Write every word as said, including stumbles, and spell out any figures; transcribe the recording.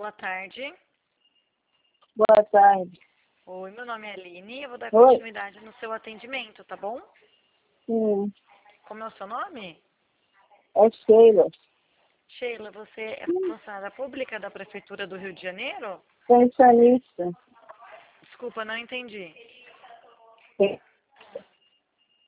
boa tarde. Boa tarde. Oi, meu nome é Aline e eu vou dar Oi. continuidade no seu atendimento, tá bom? Sim, Como é o seu nome? é Sheila. Sheila, você é funcionária pública da Prefeitura do Rio de Janeiro? Pensionista. Desculpa, não entendi.